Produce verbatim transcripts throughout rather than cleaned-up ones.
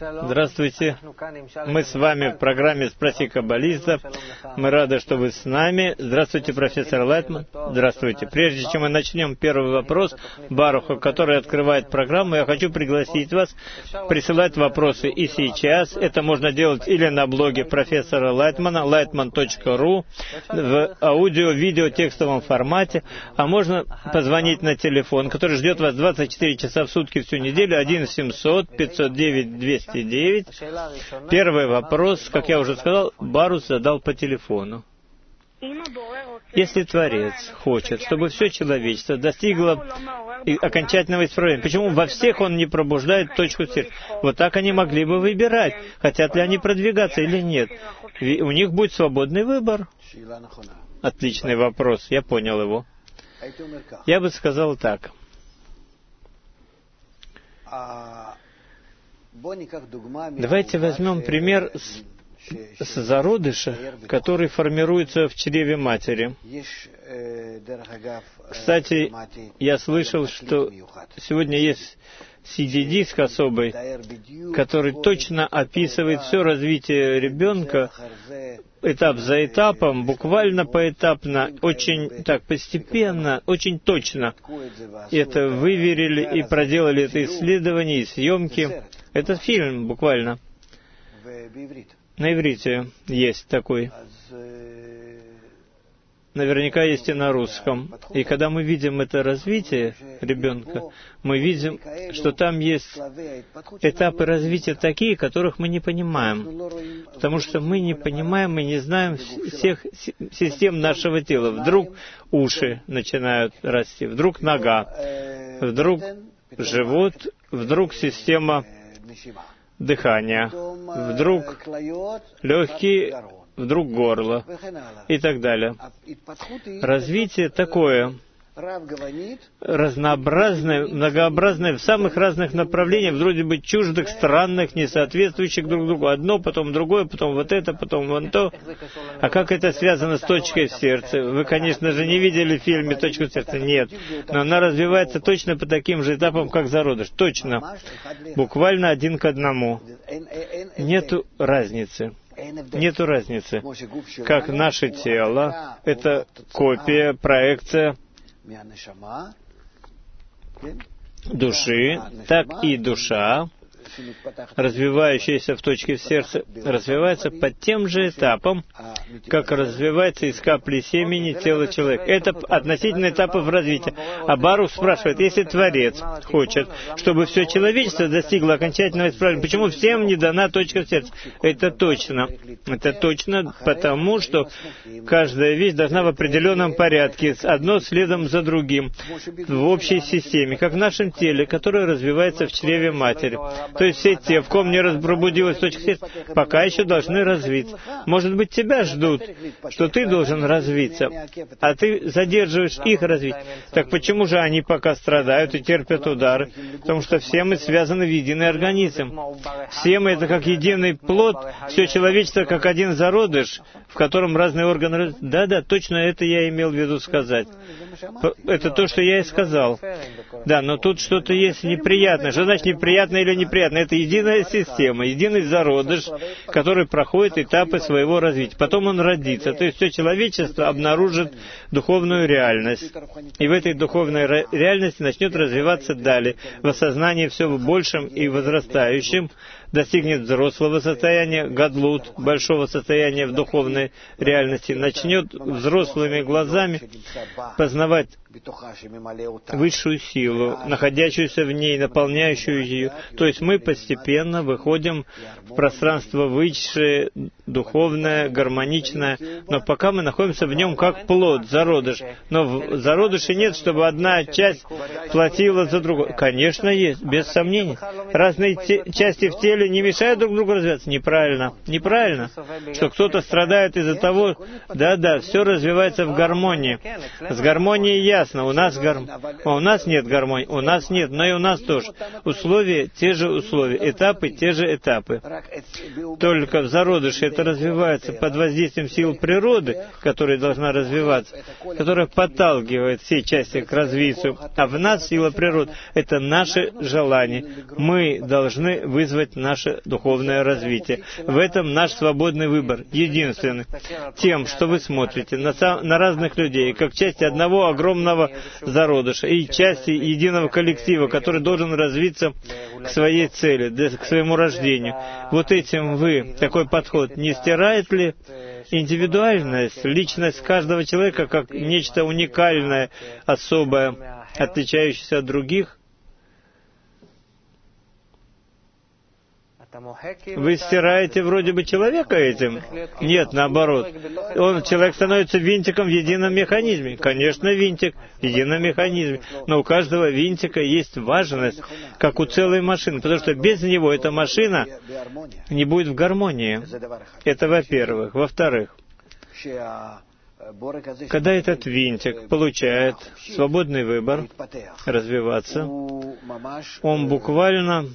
Здравствуйте. Мы с вами в программе «Спроси каббалиста». Мы рады, что вы с нами. Здравствуйте, профессор Лайтман. Здравствуйте. Прежде чем мы начнем первый вопрос Баруха, который открывает программу, я хочу пригласить вас присылать вопросы и сейчас. Это можно делать или на блоге профессора Лайтмана, лайтман точка ру, в аудио, видео, текстовом формате, а можно позвонить на телефон, который ждет вас двадцать четыре часа в сутки всю неделю, один семьсот пятьсот девять двести девять. Первый вопрос, как я уже сказал, Барус задал по телефону. Если Творец хочет, чтобы все человечество достигло окончательного исправления, почему во всех Он не пробуждает точку сердца? Вот так они могли бы выбирать, хотят ли они продвигаться или нет. И у них будет свободный выбор. Отличный вопрос, я понял его. Я бы сказал так. Давайте возьмем пример с, с зародыша, который формируется в чреве матери. Кстати, я слышал, что сегодня есть си ди-диск особый, который точно описывает все развитие ребенка, этап за этапом, буквально поэтапно, очень так постепенно, очень точно. Это выверили и проделали это исследование и съемки. Это фильм буквально. На иврите есть такой. Наверняка есть и на русском. И когда мы видим это развитие ребенка, мы видим, что там есть этапы развития такие, которых мы не понимаем. Потому что мы не понимаем и не знаем всех систем нашего тела. Вдруг уши начинают расти, вдруг нога, вдруг живот, вдруг система дыхания, вдруг легкие, вдруг горло и так далее. Развитие такое разнообразное, многообразное в самых разных направлениях, вроде бы чуждых, странных, несоответствующих друг другу. Одно, потом другое, потом вот это, потом вон то. А как это связано с точкой в сердце? Вы, конечно же, не видели в фильме «Точку в сердце». Нет. Но она развивается точно по таким же этапам, как зародыш. Точно. Буквально один к одному. Нету разницы. Нету разницы. Как наше тело, это копия, проекция души, так и душа, развивающаяся в точке в сердце, развивается по тем же этапам, как развивается из капли семени тело человека. Это относительно этапов развития. А Барух спрашивает, если Творец хочет, чтобы все человечество достигло окончательного исправления, почему всем не дана точка в сердце? Это точно. Это точно потому, что каждая вещь должна в определенном порядке, одно следом за другим, в общей системе, как в нашем теле, которое развивается в чреве матери. То есть все те, в ком не пробудилась точка сердца, пока еще должны развиться. Может быть, тебя ждут, что ты должен развиться, а ты задерживаешь их развитие. Так почему же они пока страдают и терпят удары? Потому что все мы связаны в единый организм. Все мы — это как единый плод, все человечество как один зародыш, в котором разные органы... Да-да, точно это я имел в виду сказать. Это то, что я и сказал. Да, но тут что-то есть неприятное. Что значит неприятное или неприятное? Это единая система, единый зародыш, который проходит этапы своего развития. Потом он родится. То есть все человечество обнаружит духовную реальность. И в этой духовной реальности начнет развиваться далее. В осознании все большим и возрастающим, достигнет взрослого состояния, гадлут, большого состояния в духовной реальности, начнет взрослыми глазами познавать высшую силу, находящуюся в ней, наполняющую ее. То есть мы постепенно выходим в пространство высшее, духовное, гармоничное, но пока мы находимся в нем как плод, зародыш. Но в зародыше нет, чтобы одна часть платила за другую. Конечно, есть, без сомнений. Разные те, части в теле не мешают друг другу развиваться. Неправильно. Неправильно. Что кто-то страдает из-за того... Да-да, все развивается в гармонии. С гармонией ясно. У нас, гар... у нас нет гармонии, у нас нет, но и у нас тоже. Условия те же условия, этапы те же этапы. Только в зародыше это развивается под воздействием сил природы, которая должна развиваться, которая подталкивает все части к развитию, а в нас сила природы — это наше желание. Мы должны вызвать наше духовное развитие. В этом наш свободный выбор, единственный. Тем, что вы смотрите на, на разных людей, как части одного огромного зародыша и части единого коллектива, который должен развиться к своей цели, к своему рождению. Вот этим вы, такой подход, не стирает ли индивидуальность, личность каждого человека как нечто уникальное, особое, отличающееся от других? Вы стираете вроде бы человека этим? Нет, наоборот. Он, человек становится винтиком в едином механизме. Конечно, винтик в едином механизме. Но у каждого винтика есть важность, как у целой машины. Потому что без него эта машина не будет в гармонии. Это во-первых. Во-вторых, когда этот винтик получает свободный выбор развиваться, он буквально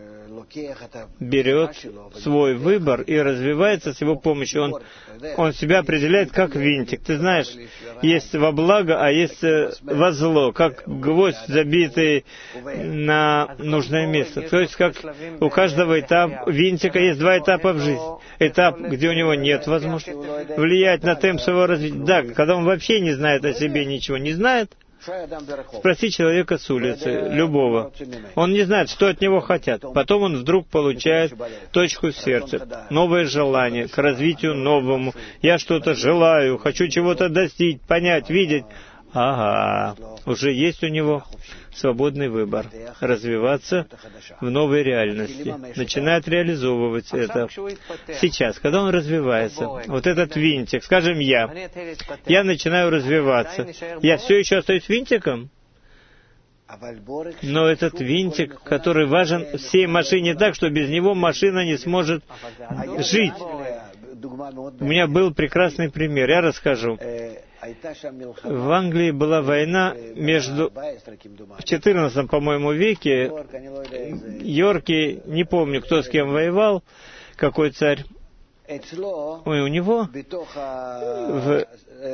берет свой выбор и развивается с его помощью. Он, он себя определяет как винтик. Ты знаешь, есть во благо, а есть во зло, как гвоздь, забитый на нужное место. То есть, как у каждого этапа винтика есть два этапа в жизни. Этап, где у него нет возможности влиять на темп своего развития. Да, когда он вообще не знает о себе ничего, не знает. Спроси человека с улицы, любого. Он не знает, что от него хотят. Потом он вдруг получает точку в сердце, новое желание к развитию новому. Я что-то желаю, хочу чего-то достичь, понять, видеть. Ага, уже есть у него свободный выбор развиваться в новой реальности. Начинает реализовывать это. Сейчас, когда он развивается, вот этот винтик, скажем, я, я начинаю развиваться. Я все еще остаюсь винтиком? Но этот винтик, который важен всей машине так, что без него машина не сможет жить. У меня был прекрасный пример, я расскажу. В Англии была война между... В четырнадцатом, по-моему, веке Йорки, не помню, кто с кем воевал, какой царь. Ой, у него в...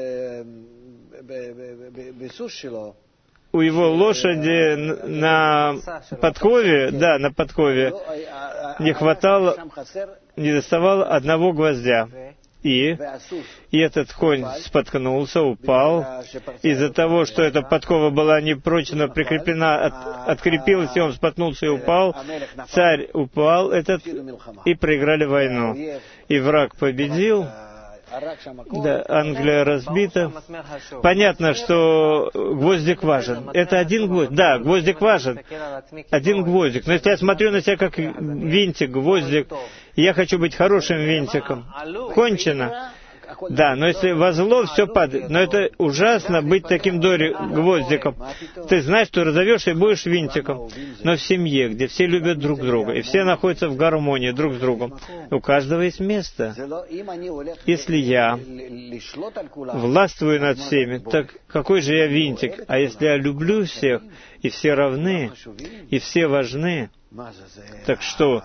у его лошади на подкове, да, на подкове не хватало, не доставало одного гвоздя. И, и этот конь споткнулся, упал. Из-за того, что эта подкова была непрочно прикреплена, от, открепилась, и он споткнулся и упал. Царь упал этот, и проиграли войну. И враг победил. Да, Англия разбита. Понятно, что гвоздик важен. Это один гвоздик. Да, гвоздик важен. Один гвоздик. Но если я смотрю на себя как винтик, гвоздик, я хочу быть хорошим винтиком. Кончено. Да, но если во зло все падает. Но это ужасно быть таким дори гвоздиком. Ты знаешь, что разовьешься и будешь винтиком. Но в семье, где все любят друг друга, и все находятся в гармонии друг с другом, у каждого есть место. Если я властвую над всеми, так какой же я винтик? А если я люблю всех, и все равны, и все важны, так что...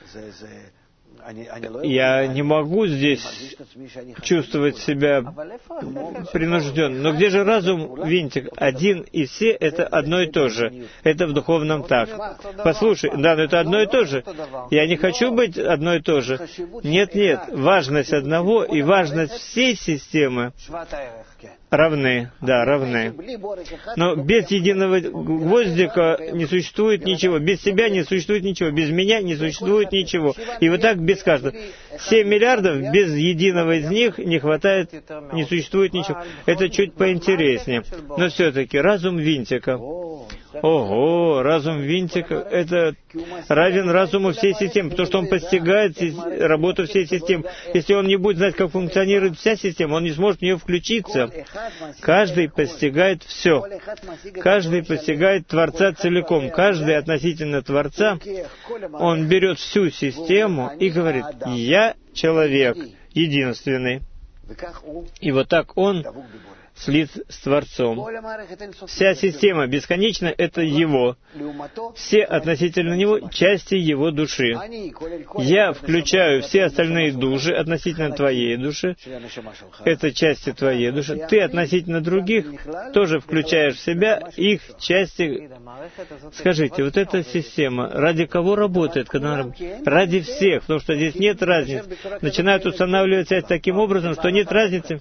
Я не могу здесь чувствовать себя принужден. Но где же разум, винтик? Один и все — это одно и то же. Это в духовном так. Послушай, да, но это одно и то же. Я не хочу быть одно и то же. Нет, нет. Важность одного и важность всей системы равны, да, равны. Но без единого гвоздика не существует ничего. Без себя не существует ничего. Без меня не существует ничего. И вот так без каждого. Семь миллиардов, без единого из них не хватает, не существует ничего. Это чуть поинтереснее. Но все-таки разум винтика. Ого, разум винтика — это равен разуму всей системы, потому что он постигает работу всей системы. Если он не будет знать, как функционирует вся система, он не сможет в нее включиться. Каждый постигает все. Каждый постигает Творца целиком. Каждый относительно Творца, он берет всю систему и говорит: «Я человек единственный». И вот так он слит с Творцом. Вся система бесконечна — это Его. Все относительно Него — части Его души. Я включаю все остальные души относительно Твоей души. Это части Твоей души. Ты относительно других тоже включаешь в себя их части. Скажите, вот эта система, ради кого работает? Когда она работает? Ради всех, потому что здесь нет разницы. Начинают устанавливать связь таким образом, что нет разницы.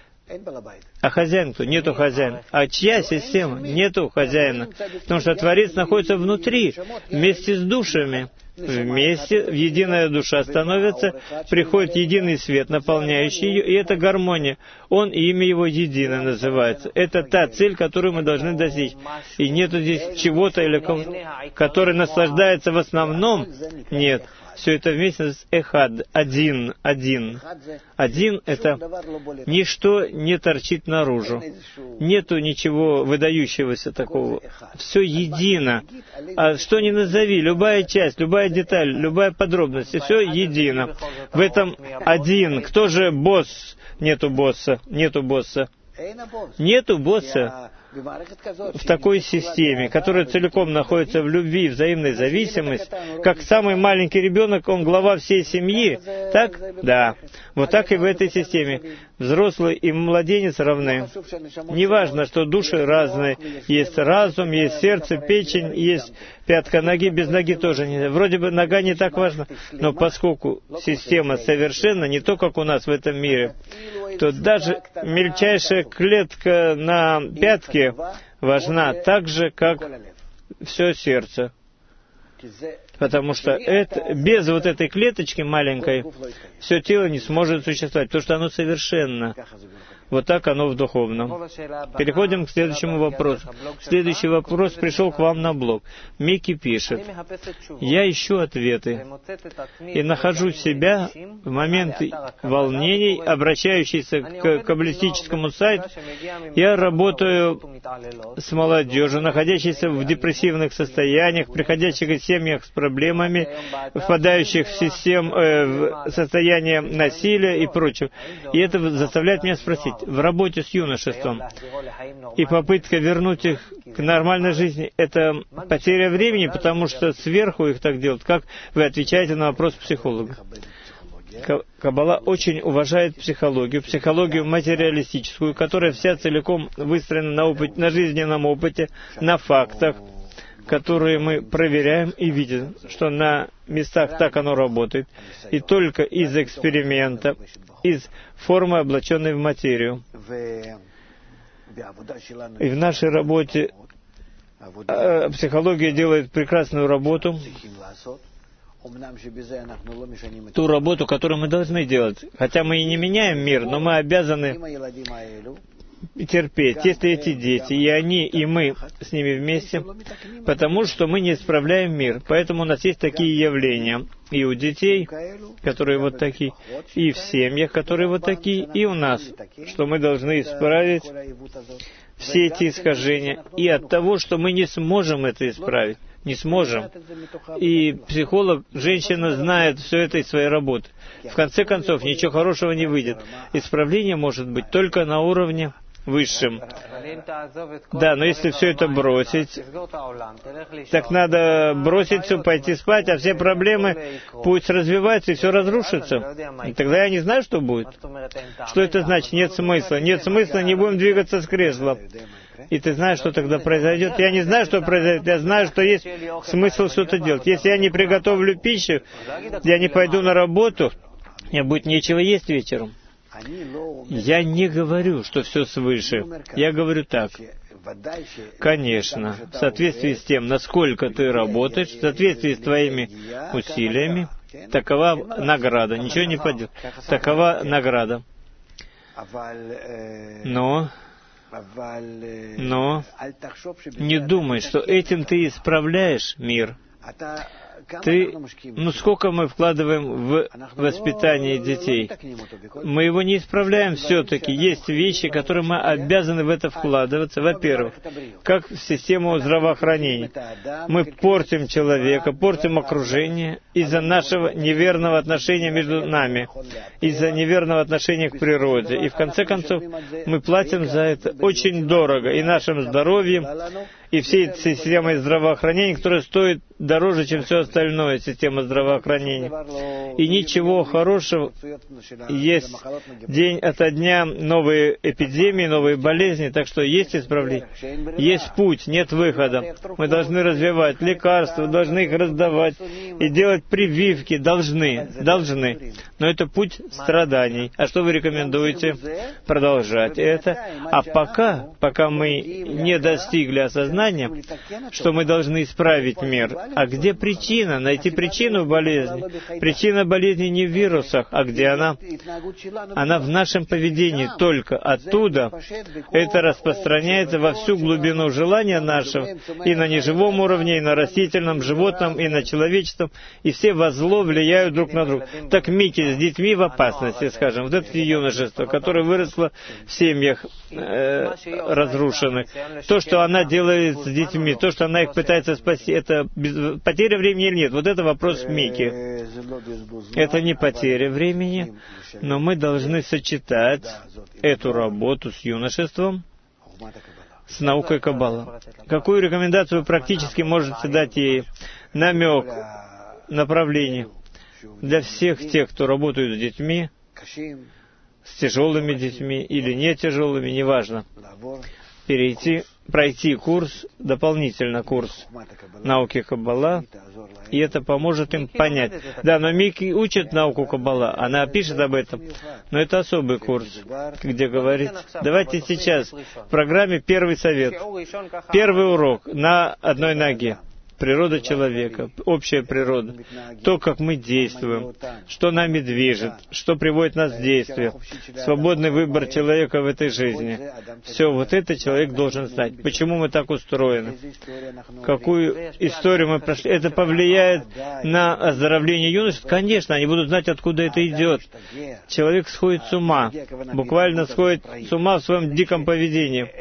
А хозяин кто? Нету хозяина. А чья система? Нету хозяина. Потому что Творец находится внутри, вместе с душами. Вместе в единая душа становится, приходит единый свет, наполняющий ее, и это гармония. Он и имя Его единое называется. Это та цель, которую мы должны достичь. И нету здесь чего-то, или кого, который наслаждается в основном. Нет. Все это вместе с эхад, один, один. Один — это ничто не торчит наружу. Нету ничего выдающегося такого. Все едино. А что ни назови, любая часть, любая деталь, любая подробность, все едино. В этом один. Кто же босс? Нету босса. Нету босса. Нету босса. В такой системе, которая целиком находится в любви и взаимной зависимости, как самый маленький ребенок, он глава всей семьи, так? Да. Вот так и в этой системе. Взрослый и младенец равны. Неважно, что души разные. Есть разум, есть сердце, печень, есть пятка ноги, без ноги тоже не. Вроде бы нога не так важна, но поскольку система совершенна, не то, как у нас в этом мире, то даже мельчайшая клетка на пятке важна так же, как все сердце. Потому что это, без вот этой клеточки маленькой все тело не сможет существовать, потому что оно совершенно. Вот так оно в духовном. Переходим к следующему вопросу. Следующий вопрос пришел к вам на блог. Микки пишет: «Я ищу ответы и нахожу себя в моменты волнений, обращающийся к каббалистическому сайту. Я работаю с молодежью, находящейся в депрессивных состояниях, приходящих из семьях с проблемами, впадающих в, систем, э, в состояние насилия и прочего. И это заставляет меня спросить, в работе с юношеством и попытка вернуть их к нормальной жизни — это потеря времени, потому что сверху их так делают. Как вы отвечаете на вопрос психолога?» Каббала очень уважает психологию, психологию материалистическую, которая вся целиком выстроена на, опыт, на жизненном опыте, на фактах, которые мы проверяем и видим, что на местах так оно работает, и только из эксперимента, из формы, облаченной в материю. И в нашей работе э, психология делает прекрасную работу, ту работу, которую мы должны делать. Хотя мы и не меняем мир, но мы обязаны терпеть, если эти дети, и они, и мы с ними вместе, потому что мы не исправляем мир. Поэтому у нас есть такие явления и у детей, которые вот такие, и в семьях, которые вот такие, и у нас, что мы должны исправить все эти искажения, и от того, что мы не сможем это исправить. Не сможем. И психолог, женщина, знает все это из своей работы. В конце концов, ничего хорошего не выйдет. Исправление может быть только на уровне высшем. Да, но если все это бросить, так надо бросить все, пойти спать, а все проблемы пусть развиваются и все разрушится. И тогда я не знаю, что будет. Что это значит? Нет смысла. Нет смысла, не будем двигаться с кресла. И ты знаешь, что тогда произойдет? Я не знаю, что произойдет. Я знаю, что есть смысл что-то делать. Если я не приготовлю пищу, я не пойду на работу, мне будет нечего есть вечером. Я не говорю, что все свыше. Я говорю так. Конечно, в соответствии с тем, насколько ты работаешь, в соответствии с твоими усилиями, такова награда. Ничего не поделать. Такова награда. Но... Но не думай, что этим ты исправляешь мир. Ты, ну сколько мы вкладываем в воспитание детей? Мы его не исправляем все-таки. Есть вещи, которые мы обязаны в это вкладываться. Во-первых, как в систему здравоохранения. Мы портим человека, портим окружение из-за нашего неверного отношения между нами, из-за неверного отношения к природе. И в конце концов, мы платим за это очень дорого и нашим здоровьем, и всей системой здравоохранения, которая стоит дороже, чем все остальное, система здравоохранения. И ничего хорошего, есть день ото дня новые эпидемии, новые болезни, так что есть исправление, есть путь, нет выхода. Мы должны развивать лекарства, должны их раздавать и делать прививки, должны, должны. Но это путь страданий. А что вы рекомендуете? Продолжать это. А пока, пока мы не достигли осознания, что мы должны исправить мир. А где причина? Найти причину болезни. Причина болезни не в вирусах, а где она? Она в нашем поведении. Только оттуда это распространяется во всю глубину желания нашего, и на неживом уровне, и на растительном, животном, и на человеческом, и все во зло влияют друг на друга. Так Микки с детьми в опасности, скажем, вот это юношество, которое выросло в семьях э, разрушенных. То, что она делает с детьми, то, что она их пытается спасти, это без... потеря времени или нет? Вот это вопрос Микки. Это не потеря времени, но мы должны сочетать эту работу с юношеством с наукой Каббала. Какую рекомендацию вы практически можете дать ей? Намек, направление для всех тех, кто работает с детьми, с тяжелыми детьми или не тяжелыми, неважно, перейти, пройти курс, дополнительно курс науки Каббала, и это поможет им понять. Да, но Микки учит науку Каббала, она пишет об этом, но это особый курс, где говорит. Давайте сейчас в программе первый совет, первый урок на одной ноге. Природа человека, общая природа, то, как мы действуем, что нами движет, что приводит нас в действие, свободный выбор человека в этой жизни. Все, вот это человек должен знать. Почему мы так устроены? Какую историю мы прошли? Это повлияет на оздоровление юношеств? Конечно, они будут знать, откуда это идет. Человек сходит с ума, буквально сходит с ума в своем диком поведении,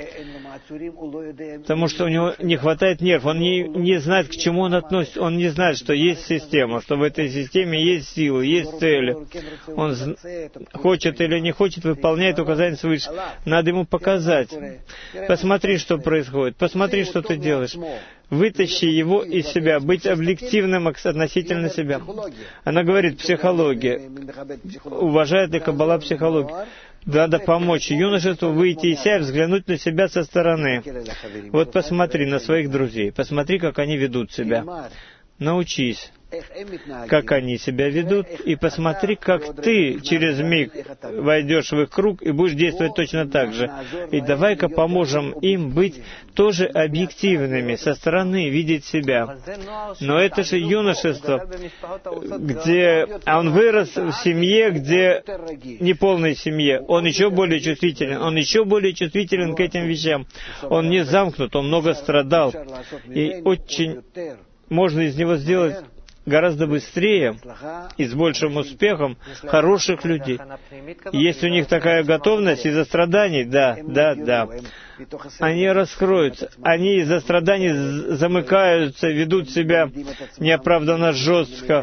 потому что у него не хватает нерв, он не, не знает, к чему он относится, он не знает, что есть система, что в этой системе есть силы, есть цели. Он хочет или не хочет, выполняет указания свыше. Надо ему показать. Посмотри, что происходит, посмотри, что ты делаешь. Вытащи его из себя, быть объективным относительно себя. Она говорит, психология. Уважает ли Каббала психологию? Надо помочь юношеству выйти из себя и взглянуть на себя со стороны. Вот посмотри на своих друзей, посмотри, как они ведут себя. Научись, как они себя ведут, и посмотри, как ты через миг войдешь в их круг и будешь действовать точно так же. И давай-ка поможем им быть тоже объективными, со стороны видеть себя. Но это же юношество, где а он вырос в семье, где неполной семье. Он еще более чувствителен, он еще более чувствителен к этим вещам. Он не замкнут, он много страдал. И очень можно из него сделать гораздо быстрее и с большим успехом хороших людей. Есть у них такая готовность из-за страданий, да, да, да. Они раскроются, они из-за страданий замыкаются, ведут себя неоправданно жестко,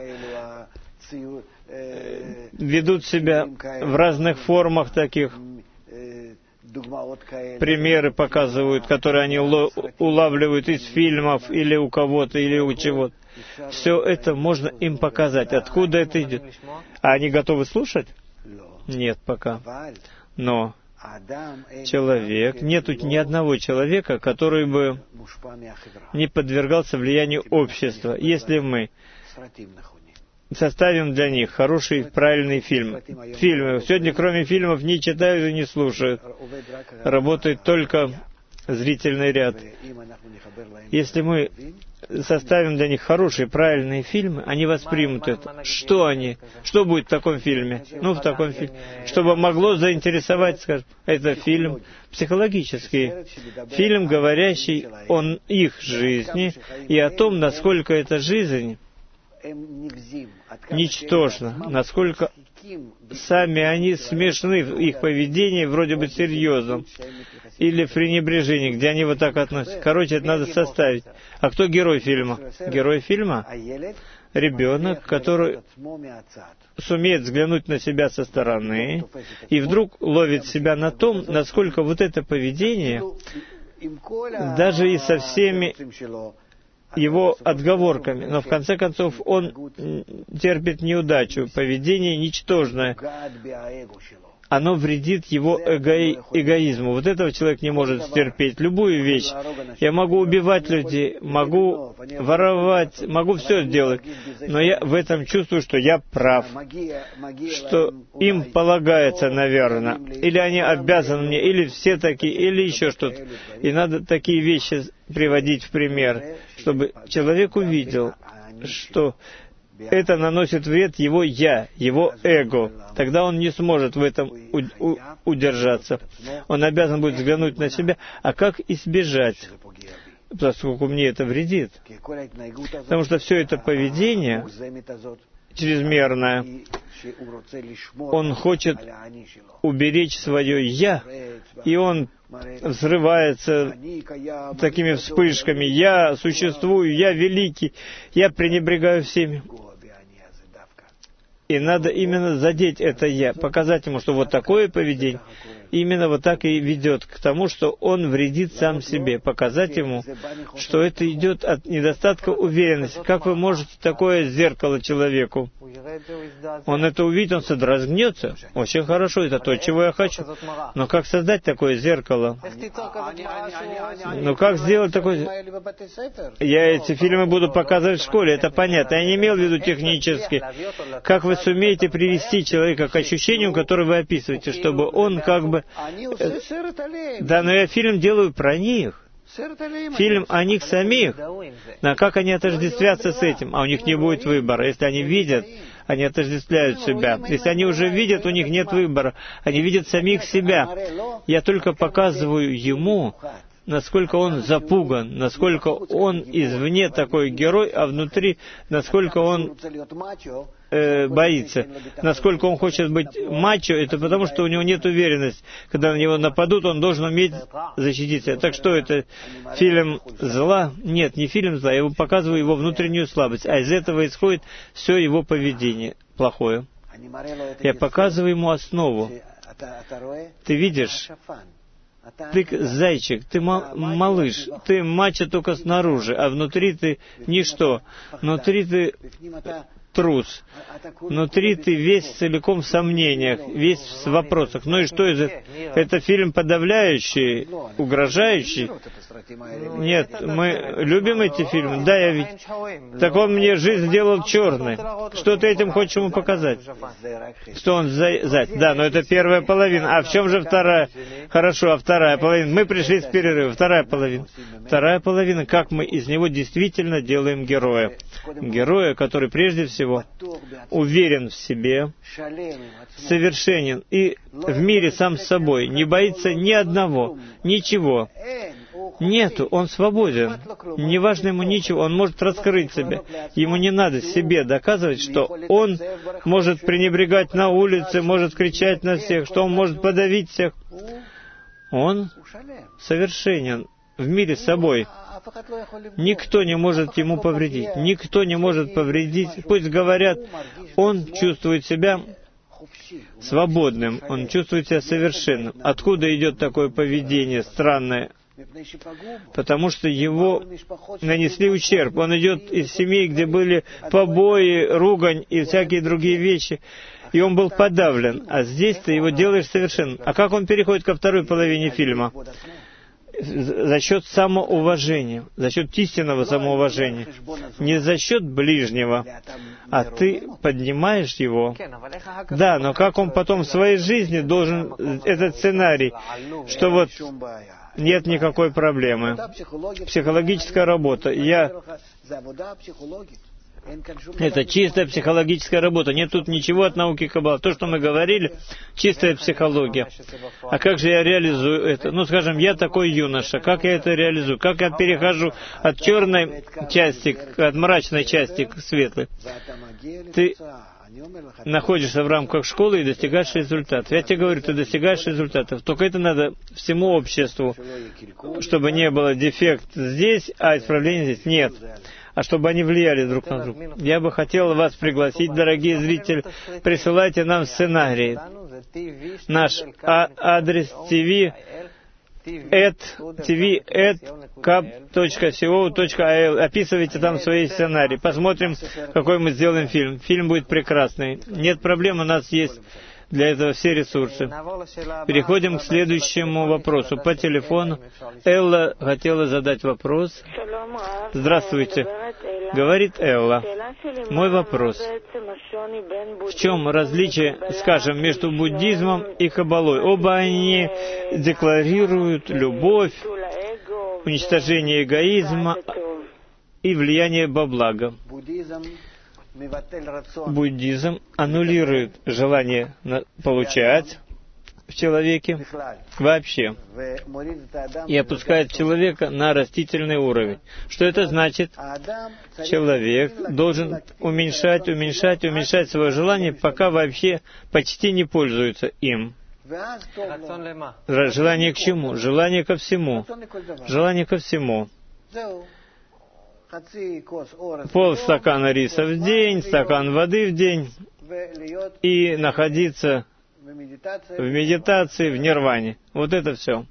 ведут себя в разных формах таких. Примеры показывают, которые они улавливают из фильмов или у кого-то, или у чего-то. Все это можно им показать. Откуда это идет? А они готовы слушать? Нет пока. Но человек, нету ни одного человека, который бы не подвергался влиянию общества. Если мы составим для них хороший, правильный фильм. Фильмы. Сегодня, кроме фильмов, не читают и не слушают. Работает только зрительный ряд. Если мы составим для них хорошие, правильные фильмы, они воспримут это. Что они? Что будет в таком фильме? Ну, в таком фильме. Чтобы могло заинтересовать, скажем, это фильм психологический. Фильм, говорящий о их жизни и о том, насколько эта жизнь ничтожно, насколько сами они смешны в их поведении, вроде бы серьезном, или в пренебрежении, где они вот так относятся. Короче, это надо составить. А кто герой фильма? Герой фильма — ребенок, который сумеет взглянуть на себя со стороны и вдруг ловит себя на том, насколько вот это поведение, даже и со всеми его отговорками, но в конце концов он терпит неудачу, поведение ничтожное, оно вредит его эго... эгоизму. Вот этого человек не может стерпеть. Любую вещь. Я могу убивать людей, могу воровать, могу все сделать, но я в этом чувствую, что я прав, что им полагается, наверное, или они обязаны мне, или все такие, или еще что-то. И надо такие вещи приводить в пример, чтобы человек увидел, что это наносит вред его «я», его эго. Тогда он не сможет в этом удержаться. Он обязан будет взглянуть на себя, а как избежать, поскольку мне это вредит. Потому что все это поведение чрезмерное, он хочет уберечь свое «я», и он взрывается такими вспышками: «Я существую, я великий, я пренебрегаю всеми». И надо именно задеть это «я», показать ему, что вот такое поведение именно вот так и ведет к тому, что он вредит сам себе. Показать ему, что это идет от недостатка уверенности. Как вы можете такое зеркало человеку? Он это увидит, он содрогнется. Очень хорошо, это то, чего я хочу. Но как создать такое зеркало? Ну как сделать такое? Я эти фильмы буду показывать в школе, это понятно. Я не имел в виду технически. Как вы сумеете привести человека к ощущению, которое вы описываете, чтобы он как бы... Да, но я фильм делаю про них. Фильм о них самих. Но как они отождествятся с этим? А у них не будет выбора. Если они видят, они отождествляют себя. Если они уже видят, у них нет выбора. Они видят самих себя. Я только показываю ему, насколько он запуган, насколько он извне такой герой, а внутри, насколько он э, боится, насколько он хочет быть мачо, это потому, что у него нет уверенности. Когда на него нападут, он должен уметь защититься. Так что это фильм зла? Нет, не фильм зла, я ему показываю его внутреннюю слабость, а из этого исходит все его поведение плохое. Я показываю ему основу. Ты видишь? Ты зайчик, ты малыш, ты мачо только снаружи, а внутри ты ничто. Внутри ты трус. Внутри ты весь целиком в сомнениях, весь в вопросах. Ну и что из этого? Это фильм подавляющий, угрожающий? Нет, мы любим эти фильмы. Да, я ведь... Так он мне жизнь сделал черной. Что ты этим хочешь ему показать? Что он зать? Да, но это первая половина. А в чем же вторая? Хорошо, а вторая половина? Мы пришли с перерыва. Вторая половина. Вторая половина, как мы из него действительно делаем героя. Героя, который прежде всего уверен в себе, совершенен и в мире сам с собой, не боится ни одного, ничего. Нету, он свободен. Не важно ему ничего, он может раскрыть себя. Ему не надо себе доказывать, что он может пренебрегать на улице, может кричать на всех, что он может подавить всех. Он совершенен в мире с собой. Никто не может ему повредить. Никто не может повредить. Пусть говорят, он чувствует себя свободным, он чувствует себя совершенным. Откуда идет такое поведение странное? Потому что его нанесли ущерб. Он идет из семей, где были побои, ругань и всякие другие вещи. И он был подавлен. А здесь ты его делаешь совершенным. А как он переходит ко второй половине фильма? За счет самоуважения, за счет истинного самоуважения, не за счет ближнего, а ты поднимаешь его. Да, но как он потом в своей жизни должен, этот сценарий, что вот нет никакой проблемы. Психологическая работа. Я Это чистая психологическая работа. Нет тут ничего от науки Каббала. То, что мы говорили, чистая психология. А как же я реализую это? Ну, скажем, я такой юноша. Как я это реализую? Как я перехожу от черной части, от мрачной части к светлой? Ты находишься в рамках школы и достигаешь результатов. Я тебе говорю, ты достигаешь результатов. Только это надо всему обществу, чтобы не было дефект здесь, а исправления здесь нет. А чтобы они влияли друг на друга. Я бы хотел вас пригласить, дорогие зрители, присылайте нам сценарии. Наш а- адрес tv эт тв эт каб точка си о точка ай эл. Описывайте там свои сценарии. Посмотрим, какой мы сделаем фильм. Фильм будет прекрасный. Нет проблем, у нас есть для этого все ресурсы. Переходим к следующему вопросу. По телефону Элла хотела задать вопрос. Здравствуйте. Говорит Элла. Мой вопрос. В чем различие, скажем, между буддизмом и каббалой? Оба они декларируют любовь, уничтожение эгоизма и влияние во благо. Буддизм аннулирует желание получать в человеке вообще и опускает человека на растительный уровень. Что это значит? Человек должен уменьшать, уменьшать, уменьшать свое желание, пока вообще почти не пользуется им. Желание к чему? Желание ко всему. Желание ко всему. Полстакана риса в день, стакан воды в день, и находиться в медитации, в нирване. Вот это все.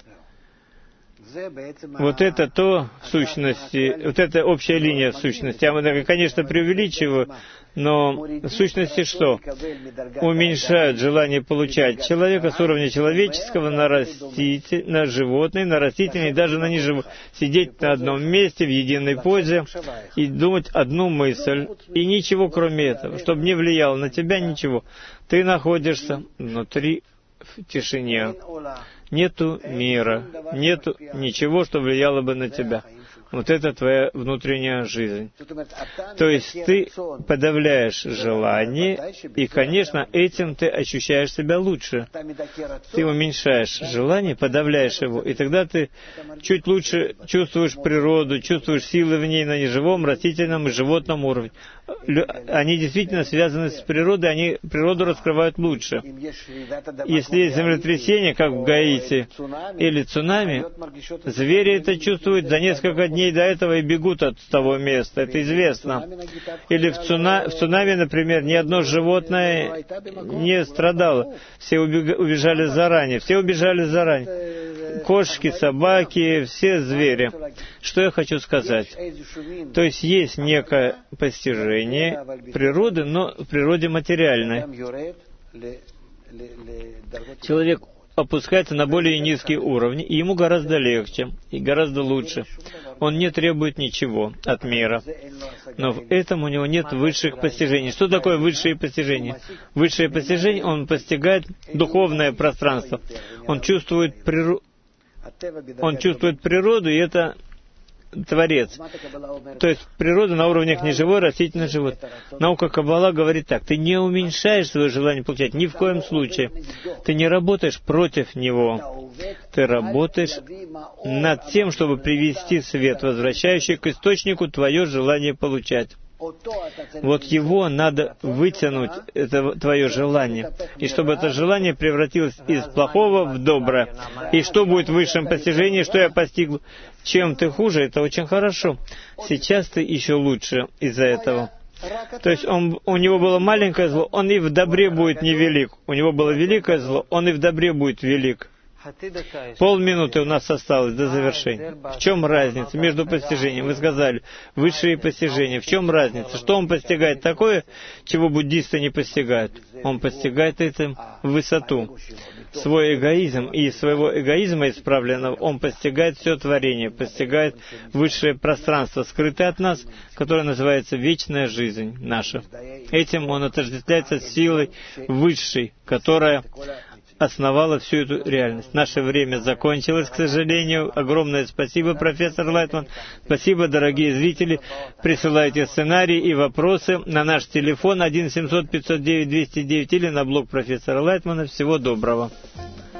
Вот это то в сущности, вот это общая линия в сущности. Я, конечно, преувеличиваю, но в сущности что? Уменьшают желание получать человека с уровня человеческого на, раститель, на животный, на растительный, и даже на неживой. Сидеть на одном месте в единой позе и думать одну мысль. И ничего кроме этого, чтобы не влияло на тебя ничего. Ты находишься внутри в тишине. Нету мира, нету ничего, что влияло бы на тебя. Вот это твоя внутренняя жизнь. То есть ты подавляешь желание, и, конечно, этим ты ощущаешь себя лучше. Ты уменьшаешь желание, подавляешь его, и тогда ты чуть лучше чувствуешь природу, чувствуешь силы в ней на неживом, растительном и животном уровне. Они действительно связаны с природой, они природу раскрывают лучше. Если есть землетрясение, как в Гаити, или цунами, звери это чувствуют за несколько дней до этого и бегут от того места. Это известно. Или в, цуна... в цунами, например, ни одно животное не страдало. Все убег... убежали заранее. Все убежали заранее. Кошки, собаки, все звери. Что я хочу сказать? То есть есть некое постижение природы, но в природе материальной. Человек опускается на более низкие уровни, и ему гораздо легче и гораздо лучше. Он не требует ничего от мира. Но в этом у него нет высших постижений. Что такое высшие постижения? Высшее постижение, он постигает духовное пространство. Он чувствует, приру... он чувствует природу, и это Творец. То есть природа на уровнях неживой, растительный, живот. Наука Каббала говорит так: ты не уменьшаешь свое желание получать, ни в коем случае. Ты не работаешь против него. Ты работаешь над тем, чтобы привести свет, возвращающий к источнику твое желание получать. Вот его надо вытянуть, это твое желание. И чтобы это желание превратилось из плохого в доброе. И что будет в высшем постижении, что я постигну? Чем ты хуже, это очень хорошо. Сейчас ты еще лучше из-за этого. То есть он, у него было маленькое зло, он и в добре будет невелик. У него было великое зло, он и в добре будет велик. Полминуты у нас осталось до завершения. В чем разница между постижением? Вы сказали, высшие постижения. В чем разница? Что он постигает такое, чего буддисты не постигают? Он постигает этим высоту. Свой эгоизм, и из своего эгоизма исправленного он постигает все творение, постигает высшее пространство, скрытое от нас, которое называется вечная жизнь наша. Этим он отождествляется с силой высшей, которая основала всю эту реальность. Наше время закончилось, к сожалению. Огромное спасибо, профессор Лайтман. Спасибо, дорогие зрители. Присылайте сценарии и вопросы на наш телефон один семьсот пятьсот девять двести девять или на блог профессора Лайтмана. Всего доброго.